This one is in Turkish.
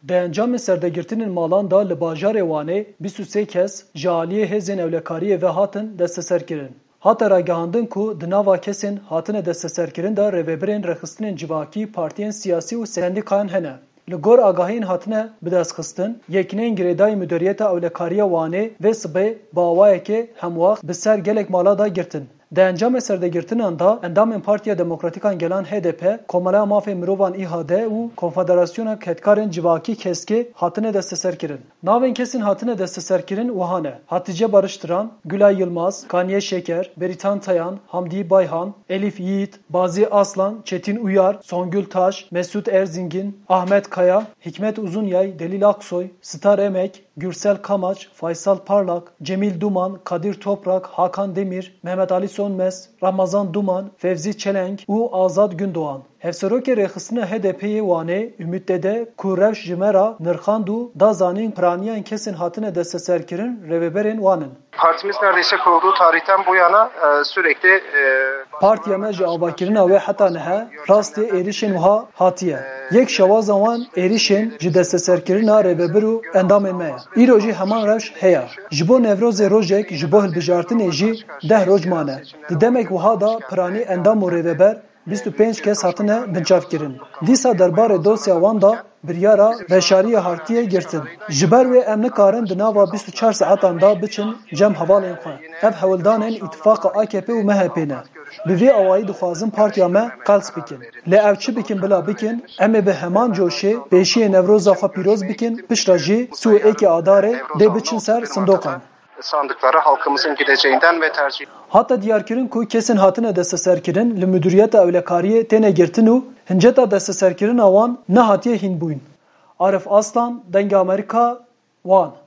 Di encamê serdegirtinên malan da li bajarê Wanê 23 kes ji aliyê hêzên ewlekariyê ve hatin desteserkirin. Hate ragihandin ku di nava kesên hatine desteserkirin da rêveberên rêxistinên civakî, partiyên siyasî û sendîkayan hene. Li gor agahiyên hatine bidestxistin, yekîneyên girêdayî Müdüriyeta Ewlekariya Wanê vê sibê bi awayekê hemwaxt bi ser gelek mala da girtin. Di encamê serdegirtinan da endamên Partiya Demokratîk Gelan HDP, Komeleya Mafê Mirovan İHAD û Konfederasyona Ketkarên Civakî KESKê hatine desteserkirin. Navên kesên hatine desteserkirin wiha ne: Hatice Barıştıran, Gülay Yılmaz, Kaniye Şeker, Beritan Tayan, Hamdi Bayhan, Elif Yiğit, Bazi Aslan, Çetin Uyar, Songül Taş, Mesut Erzingin, Ahmet Kaya, Hikmet Uzunyay, Delil Aksoy, Star Emek, Gürsel Kamaç, Faysal Parlak, Cemil Duman, Kadir Toprak, Hakan Demir, Mehmet Ali Sönmez, Ramazan Duman, Fevzi Çelenk û Azad Gündoğan. Hevserokê rêxistina HDP'yê Wanê ümit dede ku rewş ji me re nirxand û da zanîn piraniyan kesên hatine desteserkirin rêveberên wan in. Partimiz neredeyse kurulduğu tarihten bu yana sürekli Partiya me ji avakirina wê heta niha rastî êrişên wiha hatiye. Yek şewaza wan êrişên ji desteserkirina rêveber û endamên me ye. Îro jî heman rewş heye. Ji bo Nevrozê rojek ji bo hilbijartinê jî 10 roj mane. Di demek wiha da piranî endam û rêveber 25 kes hatine binçavkirin. Dîsa derbarê dosya wan da biryara veşariya hartiyê girtin. Ji ber wê em nikarin di nava 24 saetan da biçin cem hevalên xwe. Ev hewildanên îtifaqa AKP û MHP ne. Bi vê awayî dixwazin partiya me qels bikin. Lê ev çi bikin bila bikin, em ê bi heman coşê pêşiyê Newroza xwe pîroz bikin, pişta jî sû-êkê adarê dê biçin ser sindoqan. Sandıklara halkımızın gideceğinden ve tercih. Hatta diyarkirin ku kesin hatine desteserkirin li Müdüriyeta Ewlekariyê têne girtin û hinceta desteserkirina wan ne hatiye hînbûn. Arif Aslan, Deng Amerika, Wan.